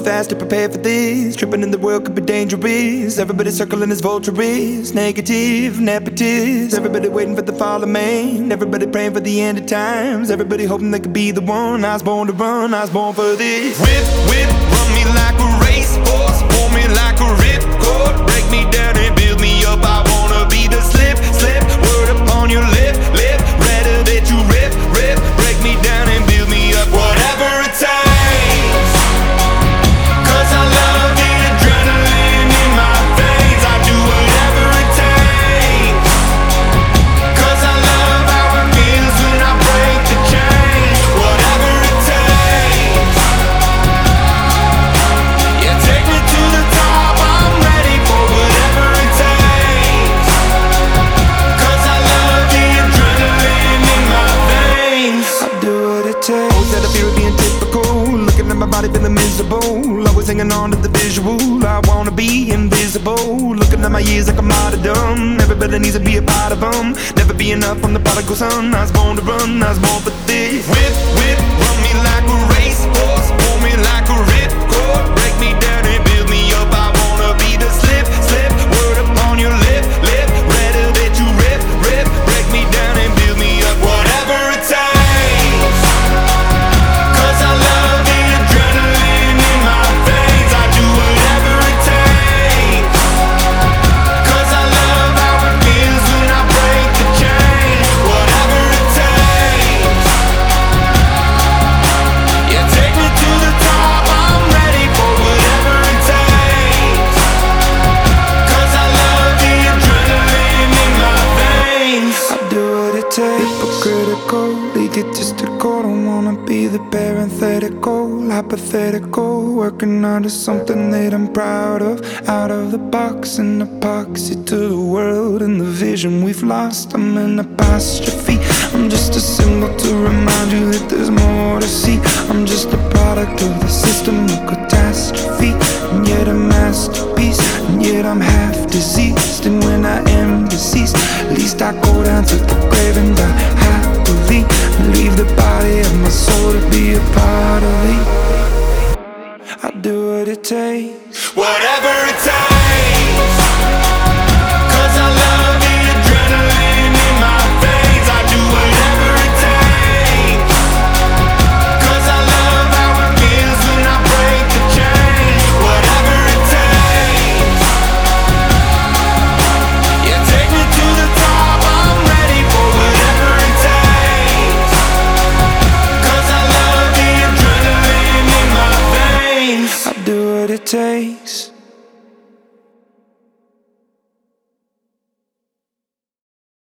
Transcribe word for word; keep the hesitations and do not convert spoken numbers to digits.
fast to prepare for this. Tripping in the world could be dangerous. Everybody circling as vultures. Negative, nepotist. Everybody waiting for the fall of man. Everybody praying for the end of times. Everybody hoping they could be the one. I was born to run, I was born for this. Whip, whip, run me like a racehorse. Pull me like a ripcord. Break me down and build me up. I wanna be the slip, slip. Word upon your lip, lip. Rather that you rip, rip. Break me down and build me up. Whatever it takes. Cause I love the adrenaline in my veins. I do whatever it takes. Cause I love how it feels when I break the chains. Whatever it takes. Yeah, take me to the top. I'm ready for whatever it takes. Cause I love the adrenaline in my veins. I do what it takes. Always had a fear of being typical. Looking at my body feeling miserable. Always hanging on to the visual. I wanna be invisible. Looking at my years like a martyrdom. Everybody needs to be a part of them. Never be enough, I'm the prodigal son. I was born to run, I was born for this. Whip, whip, run me like a racehorse. Pull me like a ripcord. Break me down and build me up. I wanna be the slip, slip. Word upon your lip, lip. Rather that you rip, rip. Break me down and build me up. Whatever it takes. Cause I love the adrenaline in my veins. I do whatever it takes. Cause I love how it feels when I break the chains. Whatever it takes. Yeah, take me to the top. I'm ready for whatever it takes. Cause I love the adrenaline in my veins. I do what it takes. Hypocritical, egotistical. Don't wanna be the parenthetical, hypothetical. Working out of something that I'm proud of. Out of the box, an epoxy to the world and the vision we've lost. I'm an apostrophe. I'm just a symbol to remind you that there's more to see. I'm just a product of the system of catastrophe, and yet a masterpiece. And yet I'm half diseased, and when I am deceased, at least I go down to the grave and die happily, and leave the body of my soul to be a part of me. I do what it takes. Whatever it takes. Cause I love the adrenaline in my veins. I do whatever it takes. Cause I love how it feels when I break the chains. Whatever it takes. Yeah, take me to the top. I'm ready for whatever it takes. Cause I love the adrenaline in my veins. I do what it takes.